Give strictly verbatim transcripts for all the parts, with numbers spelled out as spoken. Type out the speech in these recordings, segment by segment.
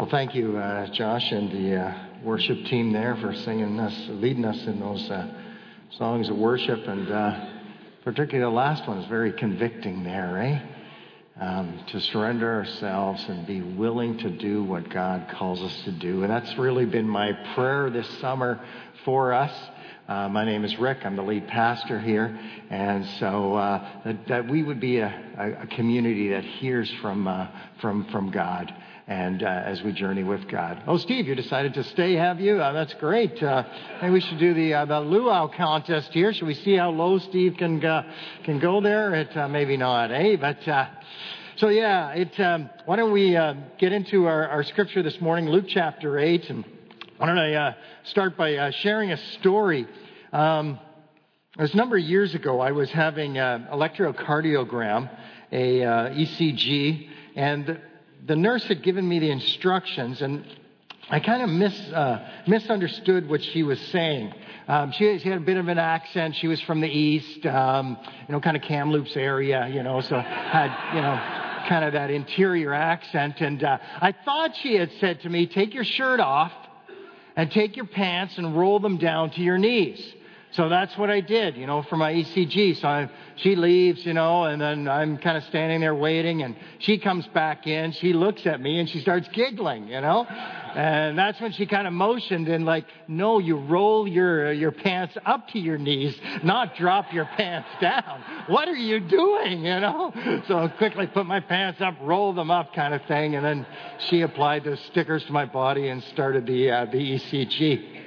Thank you, uh, Josh, and the uh, worship team there for singing us, leading us in those uh, songs of worship, and uh, particularly the last one is very convicting there, eh? Um, to surrender ourselves and be willing to do what God calls us to do. And that's really been my prayer this summer for us. Uh, my name is Rick. I'm the lead pastor here. And so uh, that, that we would be a, a, a community that hears from uh, from from God. And uh, as we journey with God. Oh, Steve, you decided to stay, have you? Uh, that's great. Uh, maybe we should do the uh, the luau contest here. Should we see how low Steve can uh, can go there? It uh, maybe not, eh? But uh, so yeah, it. Um, why don't we uh, get into our, our scripture this morning, Luke chapter eight, and why don't I uh, start by uh, sharing a story. Um, it was a number of years ago. I was having an electrocardiogram, a uh, E C G, and the nurse had given me the instructions, and I kind of mis, uh, misunderstood what she was saying. Um, she, she had a bit of an accent. She was from the east, um, you know, kind of Kamloops area, you know, so had, you know, kind of that interior accent. And uh, I thought she had said to me, take your shirt off and take your pants and roll them down to your knees. So that's what I did, you know, for my E C G. So I, she leaves, you know, and then I'm kind of standing there waiting, and she comes back in. She looks at me and she starts giggling, you know, and that's when she kind of motioned and like, no, you roll your your pants up to your knees, not drop your pants down. What are you doing, you know? So I quickly put my pants up, roll them up, kind of thing, and then she applied the stickers to my body and started the uh, the E C G.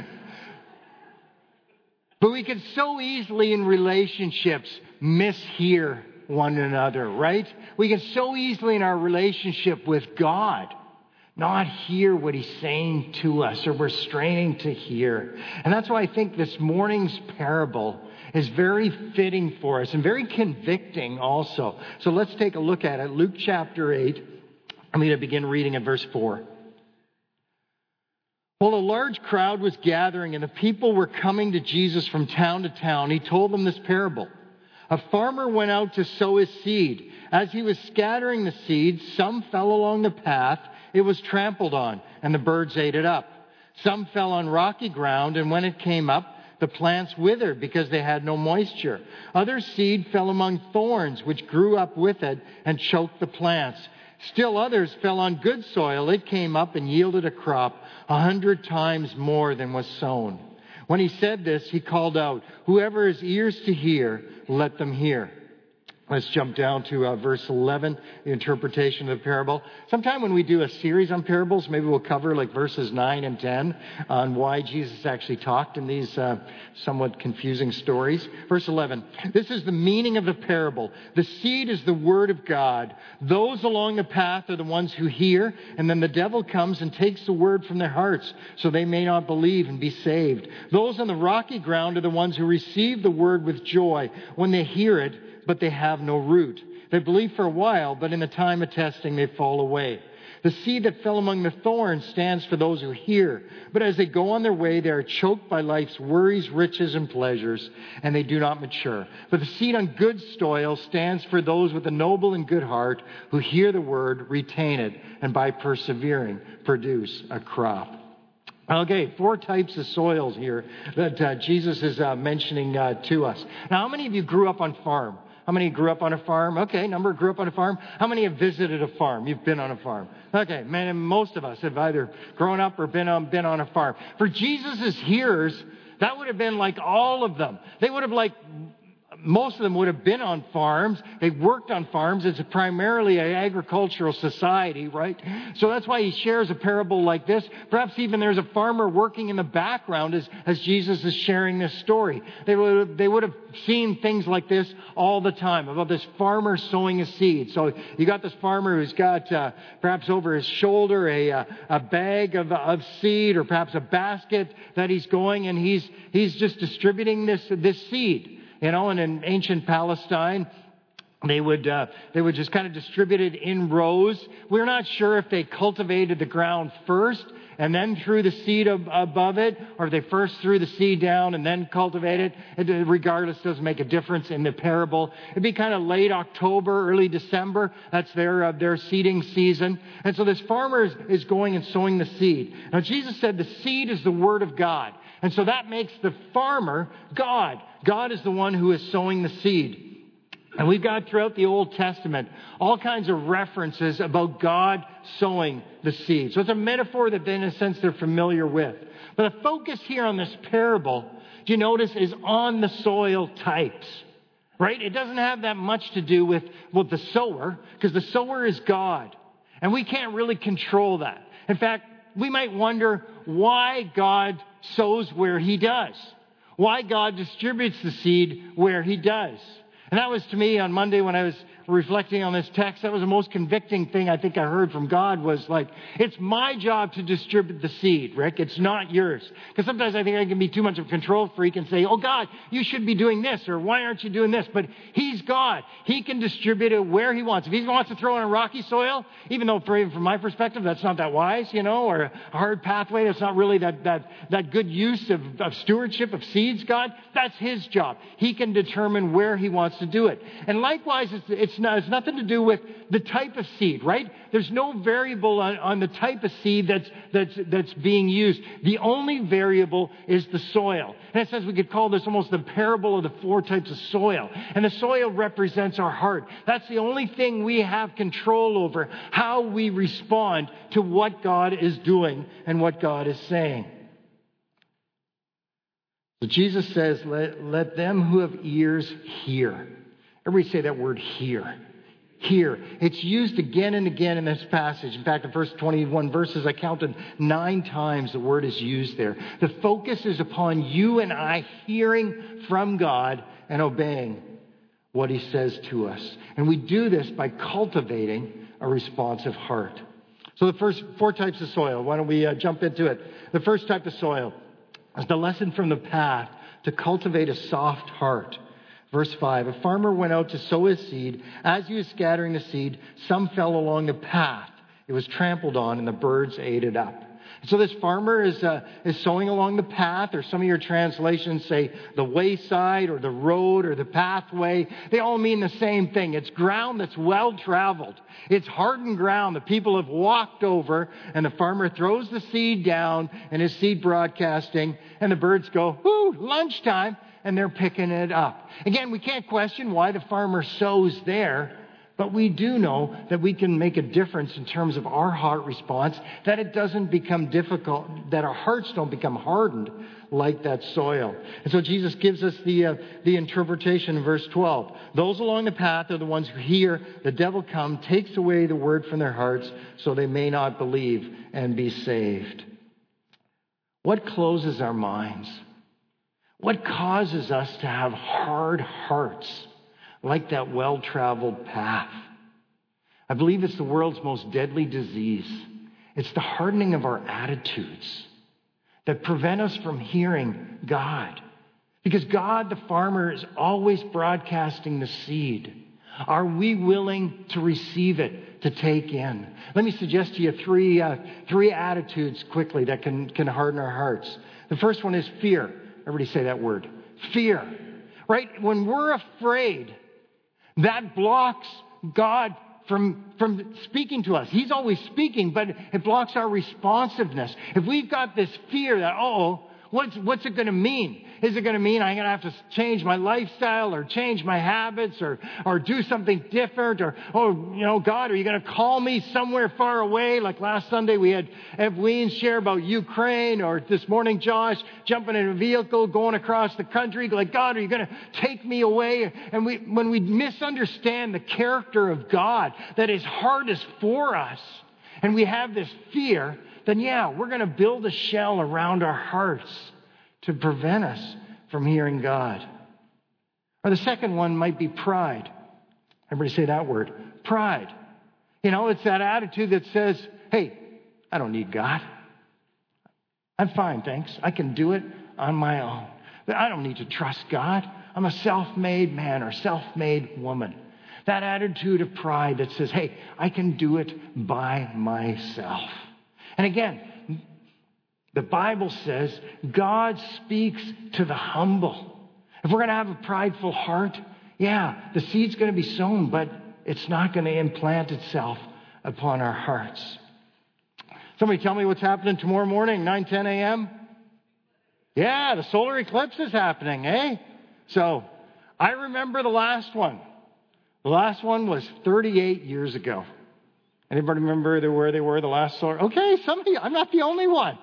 But we can so easily in relationships mishear one another, right? We can so easily in our relationship with God not hear what He's saying to us, or we're straining to hear. And that's why I think this morning's parable is very fitting for us and very convicting also. So let's take a look at it. Luke chapter eight. I'm going to begin reading at verse four. While a large crowd was gathering and the people were coming to Jesus from town to town, He told them this parable. A farmer went out to sow his seed. As he was scattering the seed, some fell along the path. It was trampled on, and the birds ate it up. Some fell on rocky ground, and when it came up, the plants withered because they had no moisture. Other seed fell among thorns, which grew up with it and choked the plants. Still others fell on good soil. It came up and yielded a crop a hundred times more than was sown. When He said this, He called out, whoever has ears to hear, let them hear. Let's jump down to uh, verse eleven, the interpretation of the parable. Sometime when we do a series on parables, maybe we'll cover like verses nine and ten on why Jesus actually talked in these uh, somewhat confusing stories. Verse eleven, this is the meaning of the parable. The seed is the word of God. Those along the path are the ones who hear, and then the devil comes and takes the word from their hearts, so they may not believe and be saved. Those on the rocky ground are the ones who receive the word with joy when they hear it, but they have no root. They believe for a while, but in the time of testing, they fall away. The seed that fell among the thorns stands for those who hear, but as they go on their way, they are choked by life's worries, riches, and pleasures, and they do not mature. But the seed on good soil stands for those with a noble and good heart who hear the word, retain it, and by persevering, produce a crop. Okay, four types of soils here that uh, Jesus is uh, mentioning uh, to us. Now, how many of you grew up on farm? How many grew up on a farm? Okay, number grew up on a farm. How many have visited a farm? You've been on a farm. Okay, man, most of us have either grown up or been on, been on a farm. For Jesus' hearers, that would have been like all of them. They would have like... Most of them would have been on farms. They worked on farms. It's primarily an agricultural society, right? So that's why He shares a parable like this. Perhaps even there's a farmer working in the background as, as Jesus is sharing this story. They would, have, they would have seen things like this all the time, about this farmer sowing a seed. So you got this farmer who's got uh, perhaps over his shoulder a, uh, a bag of, of seed, or perhaps a basket that he's going, and he's, he's just distributing this, this seed. You know, and in ancient Palestine, They would uh, they would just kind of distribute it in rows. We're not sure if they cultivated the ground first and then threw the seed ab- above it, or if they first threw the seed down and then cultivated it. It regardless, doesn't make a difference in the parable. It'd be kind of late October, early December. That's their uh, their seeding season. And so this farmer is, is going and sowing the seed. Now Jesus said the seed is the word of God. And so that makes the farmer God. God is the one who is sowing the seed. And we've got throughout the Old Testament all kinds of references about God sowing the seed. So it's a metaphor that in a sense they're familiar with. But the focus here on this parable, do you notice, is on the soil types. Right? It doesn't have that much to do with, with the sower, because the sower is God. And we can't really control that. In fact, we might wonder why God sows where he does. Why God distributes the seed where he does. And that was, to me, on Monday when I was reflecting on this text, that was the most convicting thing I think I heard from God was like, it's my job to distribute the seed, Rick. It's not yours. Because sometimes I think I can be too much of a control freak and say, oh, God, you should be doing this, or why aren't you doing this? But he's God. He can distribute it where he wants. If he wants to throw it on rocky soil, even though from my perspective, that's not that wise, you know, or a hard pathway, that's not really that, that, that good use of, of stewardship of seeds, God, that's his job. He can determine where he wants to do it. And likewise, it's, it's Not, it's nothing to do with the type of seed, right? There's no variable on, on the type of seed that's, that's, that's being used. The only variable is the soil. And it says we could call this almost the parable of the four types of soil. And the soil represents our heart. That's the only thing we have control over, how we respond to what God is doing and what God is saying. So Jesus says, let, let them who have ears hear. Everybody say that word hear. Hear. It's used again and again in this passage. In fact, the first twenty-one verses, I counted nine times the word is used there. The focus is upon you and I hearing from God and obeying what he says to us. And we do this by cultivating a responsive heart. So the first four types of soil. Why don't we uh, jump into it? The first type of soil is the lesson from the path to cultivate a soft heart. Verse five, a farmer went out to sow his seed. As he was scattering the seed, some fell along the path. It was trampled on, and the birds ate it up. So this farmer is uh, is sowing along the path, or some of your translations say the wayside, or the road, or the pathway. They all mean the same thing. It's ground that's well traveled. It's hardened ground that people have walked over, and the farmer throws the seed down in his seed broadcasting, and the birds go, whoo, lunchtime. And they're picking it up. Again, we can't question why the farmer sows there, but we do know that we can make a difference in terms of our heart response, that it doesn't become difficult, that our hearts don't become hardened like that soil. And so Jesus gives us the uh, the interpretation in verse twelve. Those along the path are the ones who hear the devil come, takes away the word from their hearts, so they may not believe and be saved. What closes our minds? What causes us to have hard hearts like that well-traveled path? I believe it's the world's most deadly disease. It's the hardening of our attitudes that prevent us from hearing God. Because God, the farmer, is always broadcasting the seed. Are we willing to receive it, to take in? Let me suggest to you three, uh, three attitudes quickly that can, can harden our hearts. The first one is fear. Everybody say that word. Fear. Right? When we're afraid, that blocks God from, from speaking to us. He's always speaking, but it blocks our responsiveness. If we've got this fear that, oh, what's, what's it going to mean? Is it going to mean I'm going to have to change my lifestyle or change my habits or, or do something different? Or, oh, you know, God, are you going to call me somewhere far away? Like last Sunday we had Evelyn share about Ukraine, or this morning Josh jumping in a vehicle going across the country. Like, God, are you going to take me away? And we, when we misunderstand the character of God, that his heart is for us, and we have this fear, then yeah, we're going to build a shell around our hearts to prevent us from hearing God. Or the second one might be pride. Everybody say that word. Pride. You know, it's that attitude that says, hey, I don't need God. I'm fine, thanks. I can do it on my own. I don't need to trust God. I'm a self-made man or self-made woman. That attitude of pride that says, hey, I can do it by myself. And again, the Bible says God speaks to the humble. If we're going to have a prideful heart, yeah, the seed's going to be sown, but it's not going to implant itself upon our hearts. Somebody tell me what's happening tomorrow morning, nine ten a.m.? Yeah, the solar eclipse is happening, eh? So, I remember the last one. The last one was thirty-eight years ago. Anybody remember where they were the last solar? Okay, some of you, I'm not the only one.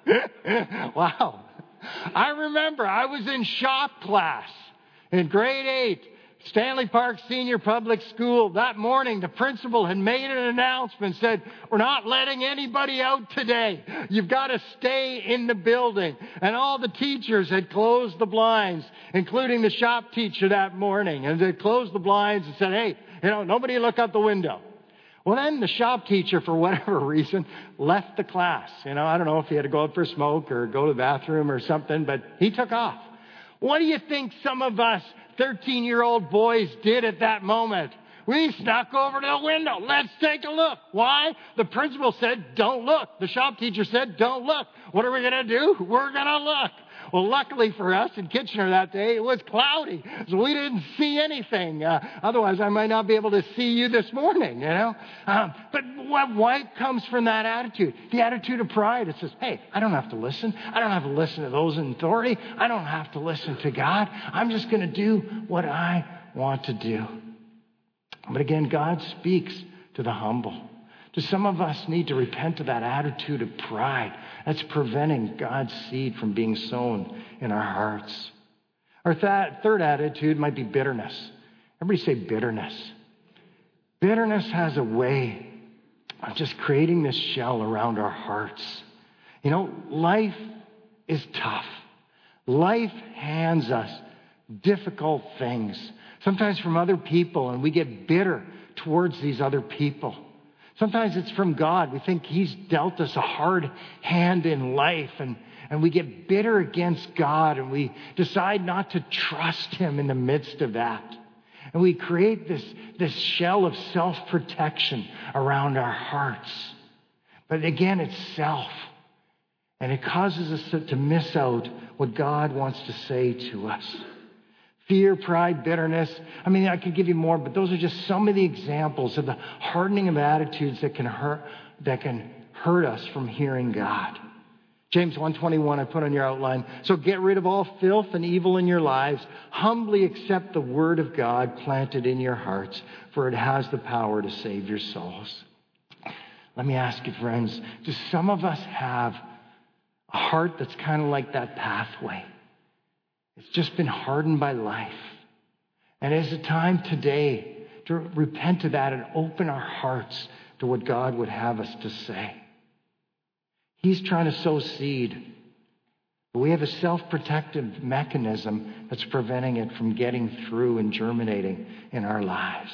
Wow. I remember I was in shop class in grade eight, Stanley Park Senior Public School. That morning, the principal had made an announcement, said, we're not letting anybody out today. You've got to stay in the building. And all the teachers had closed the blinds, including the shop teacher that morning. And they closed the blinds and said, hey, you know, nobody look out the window. Well, then the shop teacher, for whatever reason, left the class. You know, I don't know if he had to go out for a smoke or go to the bathroom or something, but he took off. What do you think some of us thirteen-year-old boys did at that moment? We snuck over to the window. Let's take a look. Why? The principal said, don't look. The shop teacher said, don't look. What are we going to do? We're going to look. Well, luckily for us in Kitchener that day, it was cloudy, so we didn't see anything. Uh, otherwise, I might not be able to see you this morning, you know. Um, but what, what comes from that attitude? The attitude of pride. It says, hey, I don't have to listen. I don't have to listen to those in authority. I don't have to listen to God. I'm just going to do what I want to do. But again, God speaks to the humble. Do some of us need to repent of that attitude of pride that's preventing God's seed from being sown in our hearts? Our th- third attitude might be bitterness. Everybody say bitterness. Bitterness has a way of just creating this shell around our hearts. You know, life is tough. Life hands us difficult things, sometimes from other people, and we get bitter towards these other people. Sometimes it's from God. We think He's dealt us a hard hand in life, and, and we get bitter against God, and we decide not to trust Him in the midst of that. And we create this, this shell of self-protection around our hearts. But again, it's self. And it causes us to, to miss out what God wants to say to us. Fear, pride, bitterness. I mean, I could give you more, but those are just some of the examples of the hardening of attitudes that can hurt, that can hurt us from hearing God. James one twenty-one, I put on your outline. So get rid of all filth and evil in your lives. Humbly accept the word of God planted in your hearts, for it has the power to save your souls. Let me ask you, friends, do some of us have a heart that's kind of like that pathway? It's just been hardened by life. And it's a time today to repent of that and open our hearts to what God would have us to say. He's trying to sow seed. But we have a self-protective mechanism that's preventing it from getting through and germinating in our lives.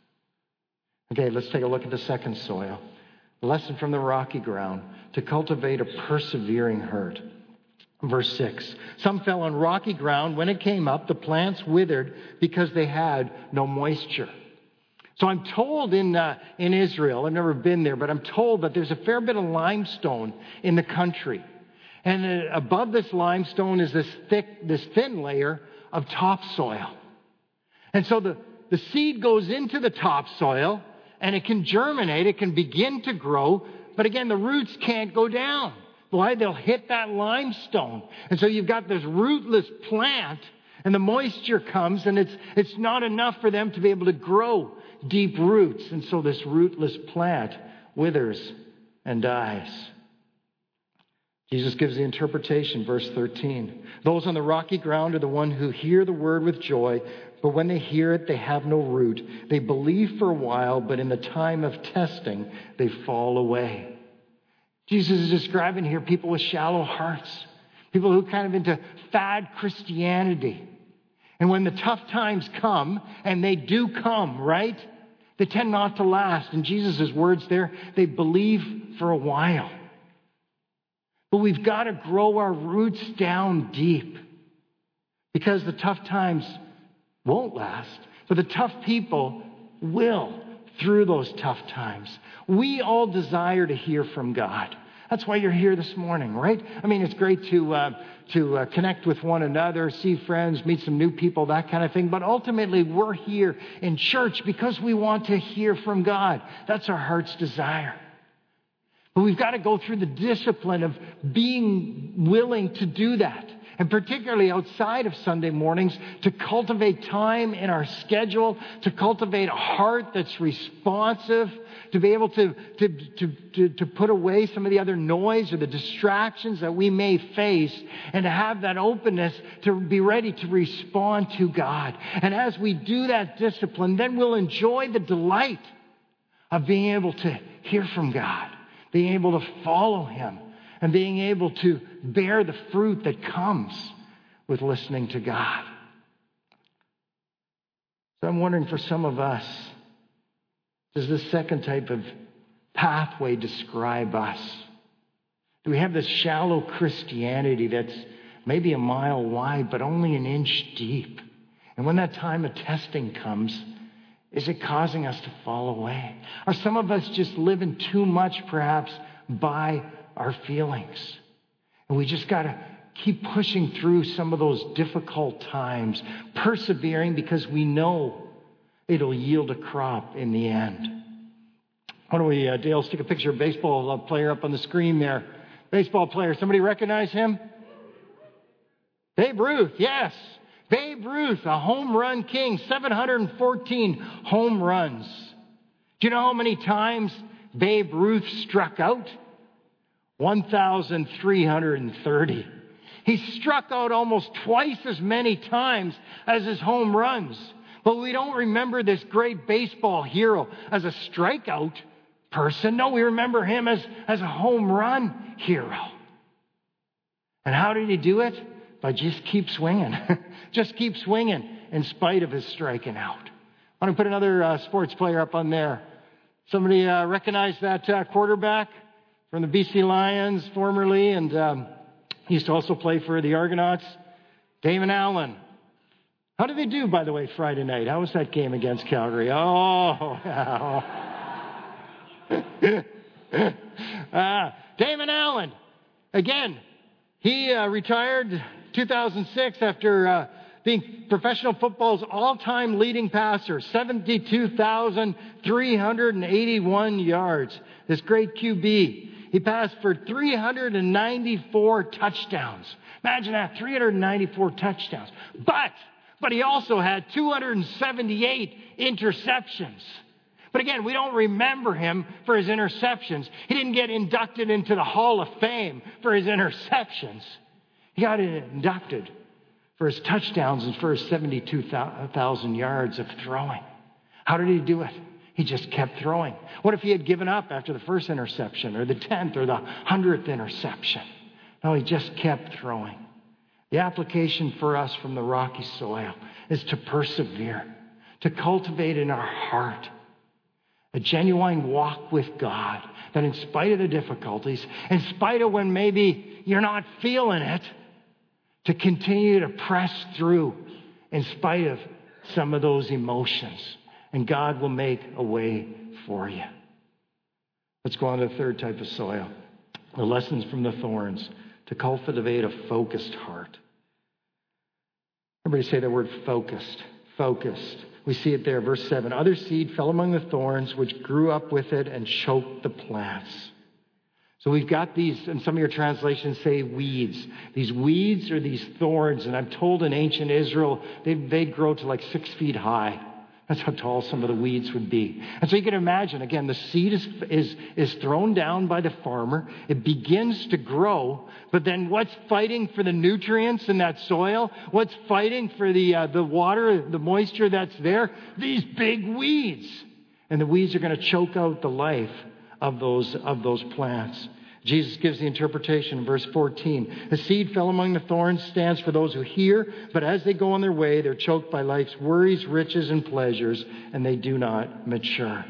Okay, let's take a look at the second soil. A lesson from the rocky ground: to cultivate a persevering heart. Verse six, some fell on rocky ground. When it came up, the plants withered because they had no moisture. So I'm told in uh, in Israel, I've never been there, but I'm told that there's a fair bit of limestone in the country. And uh, above this limestone is this thick, this thin layer of topsoil. And so the, the seed goes into the topsoil, and it can germinate, it can begin to grow, but again, the roots can't go down. Why? They'll hit that limestone. And so you've got this rootless plant, and the moisture comes, and it's it's not enough for them to be able to grow deep roots. And so this rootless plant withers and dies. Jesus gives the interpretation, verse thirteen. Those on the rocky ground are the one who hear the word with joy, but when they hear it, they have no root. They believe for a while, but in the time of testing, they fall away. Jesus is describing here people with shallow hearts, people who are kind of into fad Christianity. And when the tough times come, and they do come, right? They tend not to last. In Jesus' words there, they believe for a while. But we've got to grow our roots down deep, because the tough times won't last. But the tough people will through those tough times. We all desire to hear from God. That's why you're here this morning, right? I mean, it's great to uh, to uh, connect with one another, see friends, meet some new people, that kind of thing. But ultimately, we're here in church because we want to hear from God. That's our heart's desire. But we've got to go through the discipline of being willing to do that. And particularly outside of Sunday mornings, to cultivate time in our schedule, to cultivate a heart that's responsive, to be able to, to, to, to, to put away some of the other noise or the distractions that we may face, and to have that openness to be ready to respond to God. And as we do that discipline, then we'll enjoy the delight of being able to hear from God, being able to follow Him, and being able to bear the fruit that comes with listening to God. So I'm wondering, for some of us, does this second type of pathway describe us? Do we have this shallow Christianity that's maybe a mile wide, but only an inch deep? And when that time of testing comes, is it causing us to fall away? Are some of us just living too much, perhaps, by our feelings? And we just got to keep pushing through some of those difficult times, persevering because we know it'll yield a crop in the end. Why don't we, uh, Dale, stick a picture of a baseball player up on the screen there. Baseball player, somebody recognize him? Babe Ruth, yes. Babe Ruth, a home run king, seven hundred fourteen home runs. Do you know how many times Babe Ruth struck out? one thousand three hundred thirty. He struck out almost twice as many times as his home runs. But we don't remember this great baseball hero as a strikeout person. No, we remember him as, as a home run hero. And how did he do it? By just keep swinging. Just keep swinging in spite of his striking out. I want to put another uh, sports player up on there. Somebody uh, recognize that uh, quarterback from the B C Lions formerly, and um, he used to also play for the Argonauts, Damon Allen. How did they do, by the way, Friday night? How was that game against Calgary? Oh, uh, Damon Allen. Again, he uh, retired two thousand six after uh, being professional football's all-time leading passer, seventy-two thousand three hundred eighty-one yards. This great Q B. He passed for three hundred ninety-four touchdowns. Imagine that, three hundred ninety-four touchdowns. But, but he also had two hundred seventy-eight interceptions. But again, we don't remember him for his interceptions. He didn't get inducted into the Hall of Fame for his interceptions. He got inducted for his touchdowns and for his seventy-two thousand yards of throwing. How did he do it? He just kept throwing. What if he had given up after the first interception or the tenth or the hundredth interception? No, he just kept throwing. The application for us from the rocky soil is to persevere, to cultivate in our heart a genuine walk with God, that in spite of the difficulties, in spite of when maybe you're not feeling it, to continue to press through in spite of some of those emotions. And God will make a way for you. Let's go on to the third type of soil. The lessons from the thorns, to cultivate a focused heart. Everybody say that word focused. Focused. We see it there, verse seven. Other seed fell among the thorns, which grew up with it and choked the plants. So we've got these, and some of your translations say weeds. These weeds are these thorns, and I'm told in ancient Israel, they'd, they'd grow to like six feet high. That's how tall some of the weeds would be. And so you can imagine, again, the seed is, is, is thrown down by the farmer. It begins to grow. But then what's fighting for the nutrients in that soil? What's fighting for the, uh, the water, the moisture that's there? These big weeds. And the weeds are going to choke out the life of those, of those plants. Jesus gives the interpretation in verse fourteen. The seed fell among the thorns stands for those who hear, but as they go on their way, they're choked by life's worries, riches, and pleasures, and they do not mature.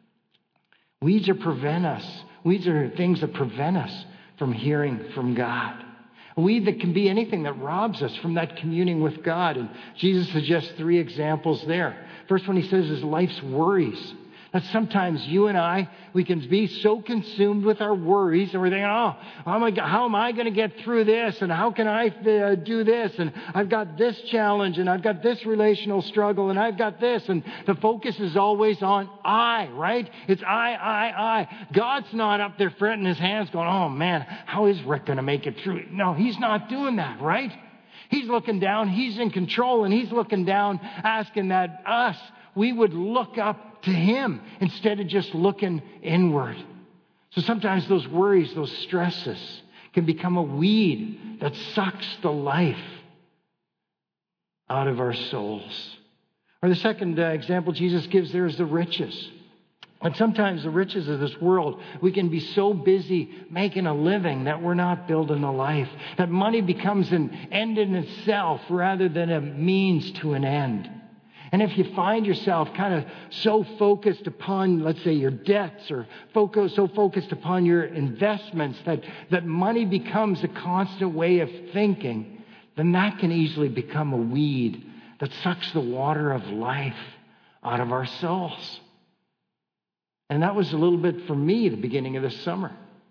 Weeds are prevent us. Weeds are things that prevent us from hearing from God. A weed that can be anything that robs us from that communing with God. And Jesus suggests three examples there. First one he says is life's worries. That sometimes you and I, we can be so consumed with our worries and we're thinking, oh, how am I, how am I going to get through this? And how can I uh, do this? And I've got this challenge and I've got this relational struggle and I've got this. And the focus is always on I, right? It's I, I, I. God's not up there fretting his hands going, oh man, how is Rick going to make it through? No, he's not doing that, right? He's looking down, he's in control, and he's looking down, asking that us, we would look up to him instead of just looking inward. So sometimes those worries, those stresses can become a weed that sucks the life out of our souls. Or the second uh, example Jesus gives there is the riches. And sometimes the riches of this world, we can be so busy making a living that we're not building a life. That money becomes an end in itself rather than a means to an end. And if you find yourself kind of so focused upon, let's say, your debts or focus, so focused upon your investments that, that money becomes a constant way of thinking, then that can easily become a weed that sucks the water of life out of our souls. And that was a little bit for me the beginning of this summer.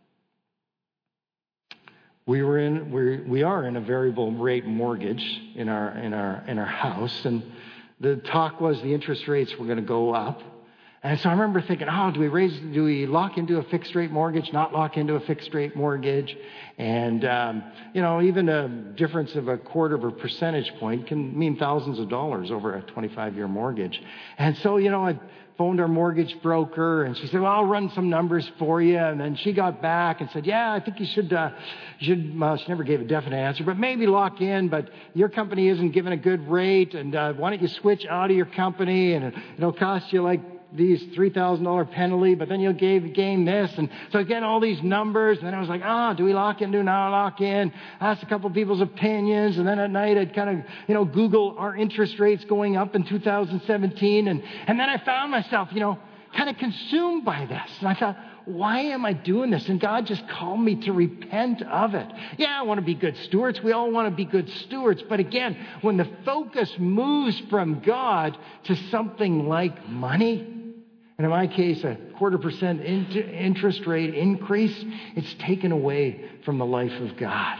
We were in, we we are in a variable rate mortgage in our in our in our house, and the talk was the interest rates were going to go up. And so I remember thinking, oh, do we raise, do we lock into a fixed rate mortgage, not lock into a fixed rate mortgage? And, um, you know, even a difference of a quarter of a percentage point can mean thousands of dollars over a twenty-five year mortgage. And so, you know, I phoned our mortgage broker and she said, well, I'll run some numbers for you. And then she got back and said, yeah, I think you should, uh, you should, well, she never gave a definite answer, but maybe lock in, but your company isn't giving a good rate. And uh, why don't you switch out of your company? And it'll cost you like these three thousand dollars penalty, but then you'll gain, gain this. And so again, all these numbers. And then I was like, ah, oh, do we lock in? Do not lock in? Asked a couple of people's opinions. And then at night, I'd kind of, you know, Google our interest rates going up in two thousand seventeen. And, and then I found myself, you know, kind of consumed by this. And I thought, why am I doing this? And God just called me to repent of it. Yeah, I want to be good stewards. We all want to be good stewards. But again, when the focus moves from God to something like money, and in my case, a quarter percent interest rate increase, it's taken away from the life of God.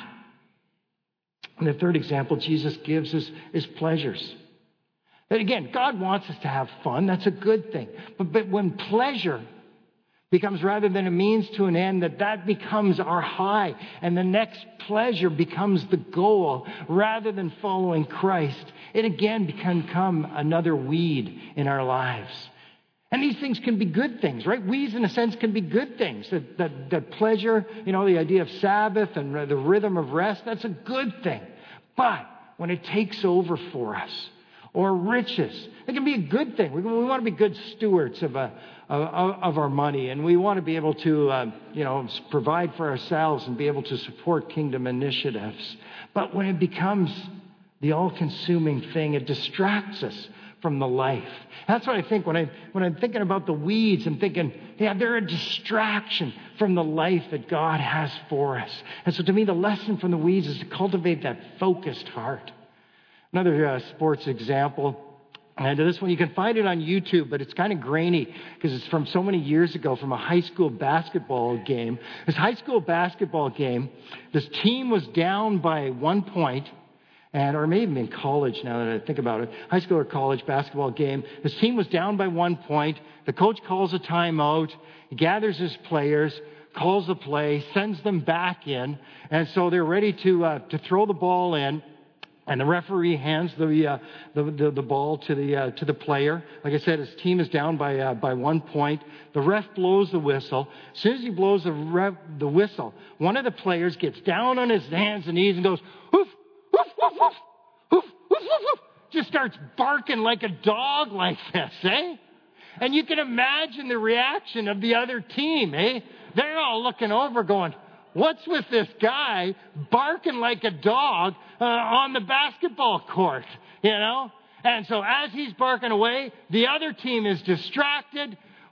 And the third example Jesus gives is, is pleasures. And again, God wants us to have fun. That's a good thing. But, but when pleasure becomes rather than a means to an end, that that becomes our high, and the next pleasure becomes the goal rather than following Christ, it again can become another weed in our lives. And these things can be good things, right? Weeds, in a sense, can be good things. That, that, that pleasure, you know, the idea of Sabbath and the rhythm of rest, that's a good thing. But when it takes over for us, or riches, it can be a good thing. We, we want to be good stewards of, a, of, of our money, and we want to be able to, uh, you know, provide for ourselves and be able to support kingdom initiatives. But when it becomes the all-consuming thing, it distracts us from the life. That's what I think when, I, when I'm thinking about the weeds. I'm thinking, yeah, they're a distraction from the life that God has for us. And so to me, the lesson from the weeds is to cultivate that focused heart. Another uh, sports example, and this one, you can find it on YouTube, but it's kind of grainy because it's from so many years ago from a high school basketball game. This high school basketball game, this team was down by one point. And, or maybe in college now that I think about it, high school or college basketball game. This team was down by one point. The coach calls a timeout. He gathers his players, calls the play, sends them back in. And so they're ready to uh, to throw the ball in. And the referee hands the uh, the, the the ball to the uh, to the player. Like I said, his team is down by uh, by one point. The ref blows the whistle. As soon as he blows the ref, the whistle, one of the players gets down on his hands and knees and goes, "Woof! Woof, woof, woof, woof, woof, woof, woof," just starts barking like a dog like this, eh? And you can imagine the reaction of the other team, eh? They're all looking over going, what's with this guy barking like a dog uh, on the basketball court, you know? And so as he's barking away, the other team is distracted.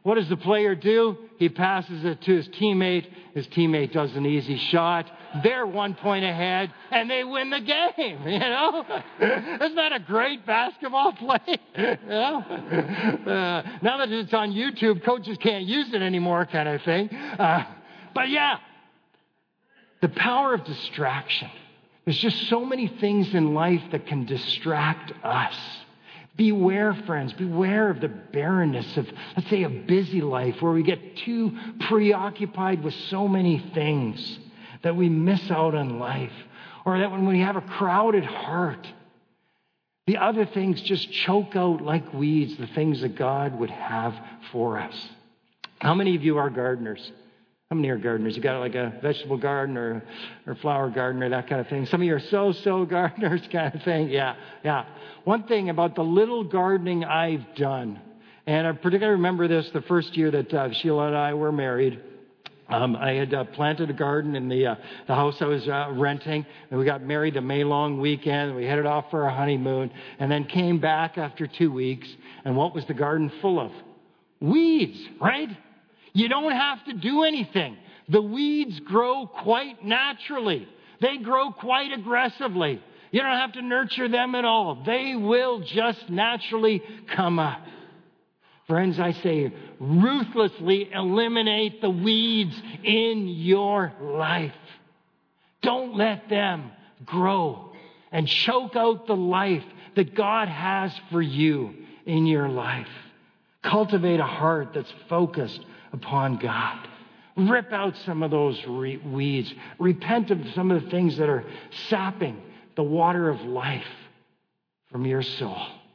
What does the player do? He passes it to his teammate. His teammate does an easy shot. They're one point ahead, and they win the game, you know? Isn't that a great basketball play? You know? Uh, now that it's on YouTube, coaches can't use it anymore kind of thing. Uh, but yeah, the power of distraction. There's just so many things in life that can distract us. Beware, friends, beware of the barrenness of, let's say, a busy life where we get too preoccupied with so many things that we miss out on life. Or that when we have a crowded heart, the other things just choke out like weeds, the things that God would have for us. How many of you are gardeners? How many are gardeners? You got like a vegetable garden or or flower garden or that kind of thing. Some of you are so-so gardeners kind of thing. Yeah, yeah. One thing about the little gardening I've done, and I particularly remember this the first year that uh, Sheila and I were married. Um, I had uh, planted a garden in the uh, the house I was uh, renting, and we got married the May long weekend. We headed off for our honeymoon, and then came back after two weeks. And what was the garden full of? Weeds, right? You don't have to do anything. The weeds grow quite naturally. They grow quite aggressively. You don't have to nurture them at all. They will just naturally come up. Friends, I say, ruthlessly eliminate the weeds in your life. Don't let them grow and choke out the life that God has for you in your life. Cultivate a heart that's focused upon God. Rip out some of those re- weeds. Repent of some of the things that are sapping the water of life from your soul.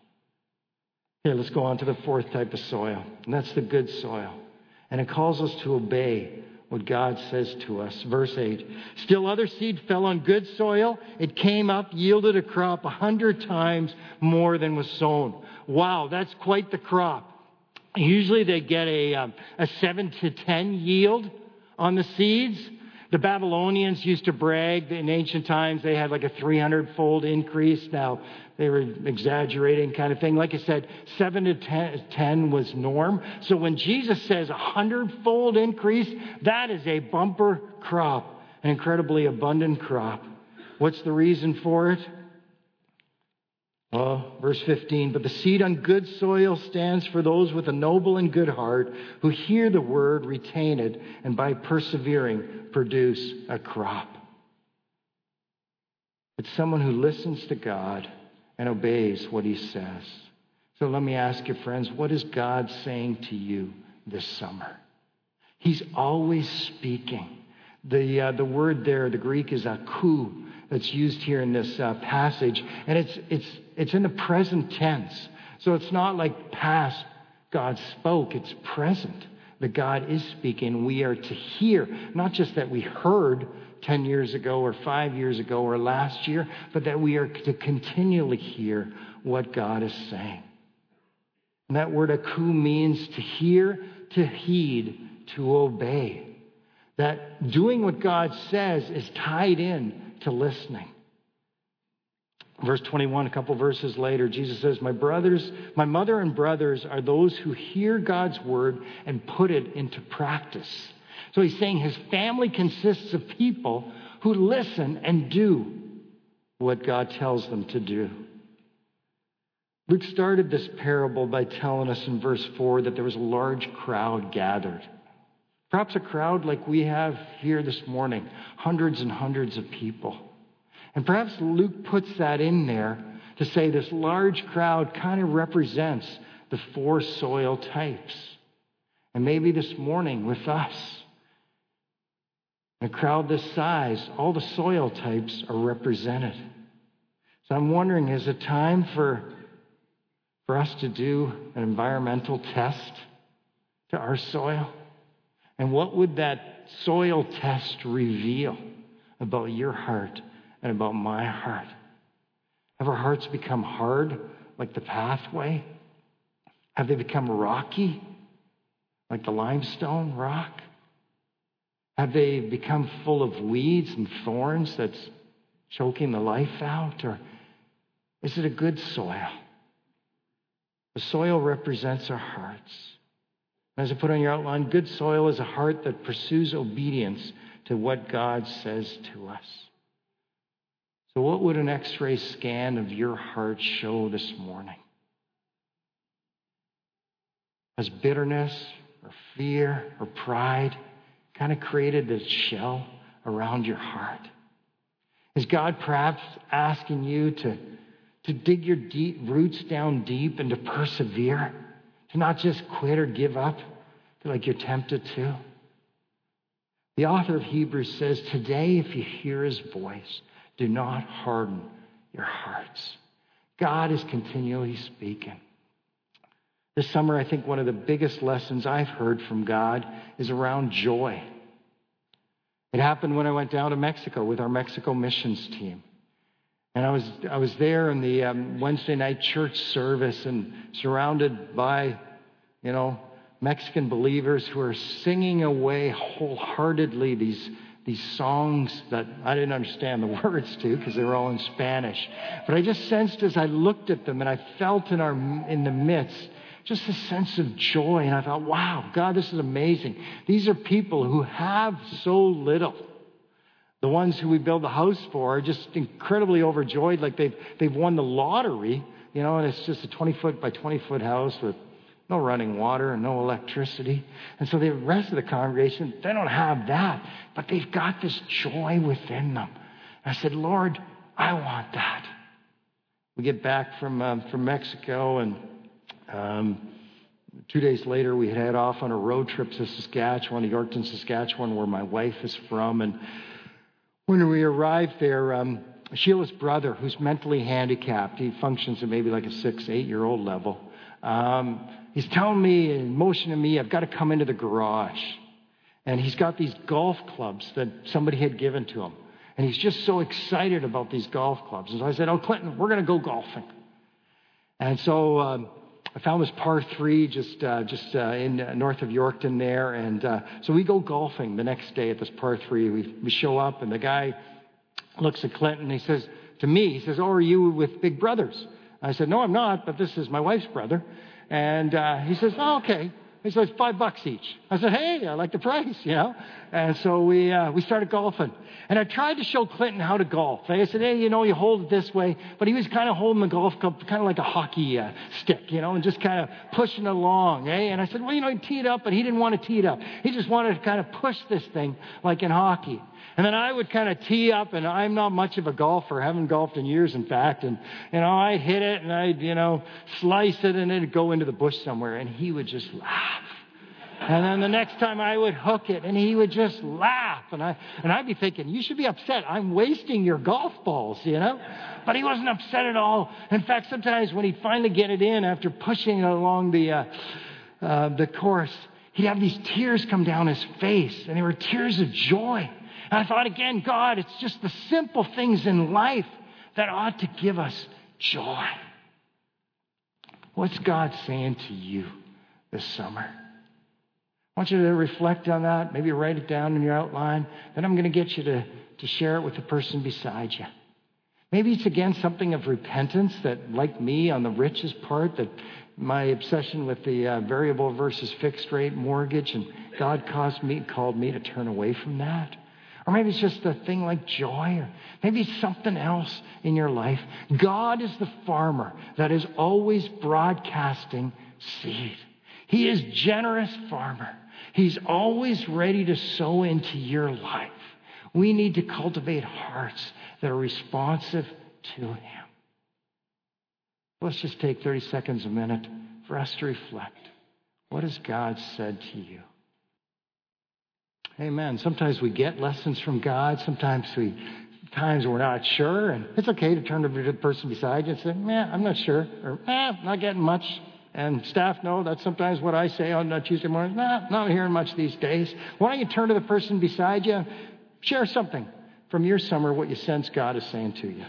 Here, let's go on to the fourth type of soil, and that's the good soil. And it calls us to obey what God says to us. Verse eight, still other seed fell on good soil. It came up, yielded a crop a hundred times more than was sown. Wow, that's quite the crop. Usually they get a, um, a seven to ten yield on the seeds. The Babylonians used to brag that in ancient times they had like a three hundred fold increase. Now, they were exaggerating kind of thing. Like I said, seven to ten was norm. So when Jesus says a hundred fold increase, that is a bumper crop, an incredibly abundant crop. What's the reason for it? Well, verse fifteen, but the seed on good soil stands for those with a noble and good heart who hear the word, retain it, and by persevering produce a crop. It's someone who listens to God and obeys what he says. So let me ask you, friends, what is God saying to you this summer? He's always speaking. The, uh, the word there, the Greek is aku, that's used here in this uh, passage. And it's, it's, it's in the present tense. So it's not like past God spoke. It's present that God is speaking. We are to hear, not just that we heard ten years ago or five years ago or last year, but that we are to continually hear what God is saying. And that word aku means to hear, to heed, to obey. That doing what God says is tied in to listening. Verse twenty-one, a couple verses later, Jesus says, My brothers, my mother and brothers are those who hear God's word and put it into practice. So he's saying his family consists of people who listen and do what God tells them to do. Luke started this parable by telling us in verse four that there was a large crowd gathered. Perhaps a crowd like we have here this morning, hundreds and hundreds of people. And perhaps Luke puts that in there to say this large crowd kind of represents the four soil types. And maybe this morning with us, a crowd this size, all the soil types are represented. So I'm wondering, is it time for, for us to do an environmental test to our soil? And what would that soil test reveal about your heart and about my heart? Have our hearts become hard like the pathway? Have they become rocky like the limestone rock? Have they become full of weeds and thorns that's choking the life out? Or is it a good soil? The soil represents our hearts. As I put on your outline, good soil is a heart that pursues obedience to what God says to us. So what would an X-ray scan of your heart show this morning? Has bitterness or fear or pride kind of created this shell around your heart? Is God perhaps asking you to, to dig your deep roots down deep and to persevere? To not just quit or give up like you're tempted to? The author of Hebrews says, today if you hear his voice, do not harden your hearts. God is continually speaking. This summer, I think one of the biggest lessons I've heard from God is around joy. It happened when I went down to Mexico with our Mexico missions team. And I was I was there in the um, Wednesday night church service and surrounded by, you know, Mexican believers who are singing away wholeheartedly these, these songs that I didn't understand the words to because they were all in Spanish. But I just sensed as I looked at them and I felt in our in the midst just a sense of joy. And I thought, wow, God, this is amazing. These are people who have so little. The ones who we build the house for are just incredibly overjoyed, like they've they've won the lottery, you know, and it's just a twenty-foot by twenty-foot house with no running water and no electricity. And so the rest of the congregation, they don't have that, but they've got this joy within them. And I said, Lord, I want that. We get back from um, from Mexico, and um, two days later we head off on a road trip to Saskatchewan, to Yorkton, Saskatchewan, where my wife is from. And when we arrived there, um, Sheila's brother, who's mentally handicapped, he functions at maybe like a six, eight-year-old level. Um, he's telling me and motioning me, I've got to come into the garage. And he's got these golf clubs that somebody had given to him. And he's just so excited about these golf clubs. And so I said, oh, Clinton, we're going to go golfing. And so um, I found this par three just uh, just uh, in uh, north of Yorkton there. And uh, so we go golfing the next day at this par three. We, we show up, and the guy looks at Clinton, and he says to me, he says, oh, are you with Big Brothers? I said, no, I'm not, but this is my wife's brother. And uh, he says, oh, okay. He says, five bucks each. I said, hey, I like the price, you know. And so we uh, we started golfing. And I tried to show Clinton how to golf. I said, hey, you know, you hold it this way. But he was kind of holding the golf club kind of like a hockey uh, stick, you know, and just kind of pushing it along, eh? And I said, well, you know, he tee it up, but he didn't want to tee it up. He just wanted to kind of push this thing like in hockey. And then I would kind of tee up, and I'm not much of a golfer. I haven't golfed in years, in fact. And, you know, I'd hit it, and I'd, you know, slice it, and it'd go into the bush somewhere. And he would just laugh. And then the next time I would hook it, and he would just laugh. And, I, and I'd be thinking, you should be upset. I'm wasting your golf balls, you know. But he wasn't upset at all. In fact, sometimes when he'd finally get it in after pushing it along the, uh, uh, the course, he'd have these tears come down his face. And they were tears of joy. And I thought, again, God, it's just the simple things in life that ought to give us joy. What's God saying to you this summer? I want you to reflect on that. Maybe write it down in your outline. Then I'm going to get you to, to share it with the person beside you. Maybe it's, again, something of repentance that, like me, on the rich's part, that my obsession with the uh, variable versus fixed rate mortgage, and God caused me, called me to turn away from that. Or maybe it's just a thing like joy, or maybe it's something else in your life. God is the farmer that is always broadcasting seed. He is generous farmer. He's always ready to sow into your life. We need to cultivate hearts that are responsive to him. Let's just take thirty seconds, a minute, for us to reflect. What has God said to you? Amen. Sometimes we get lessons from God. Sometimes we, times we're not sure. And it's okay to turn to the person beside you and say, man, I'm not sure. Or, eh, not getting much. And staff know that's sometimes what I say on Tuesday morning. Nah, not hearing much these days. Why don't you turn to the person beside you? Share something from your summer, what you sense God is saying to you.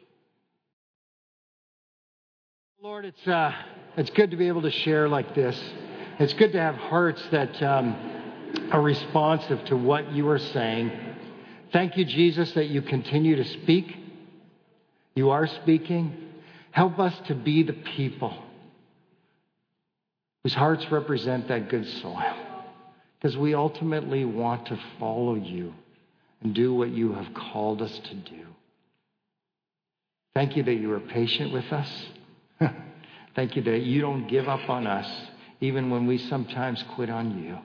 Lord, it's, uh, it's good to be able to share like this. It's good to have hearts that um, are responsive to what you are saying. Thank you, Jesus, that you continue to speak. You are speaking. Help us to be the people whose hearts represent that good soil. Because we ultimately want to follow you and do what you have called us to do. Thank you that you are patient with us. Thank you that you don't give up on us, even when we sometimes quit on you.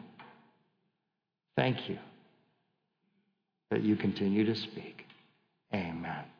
Thank you that you continue to speak. Amen.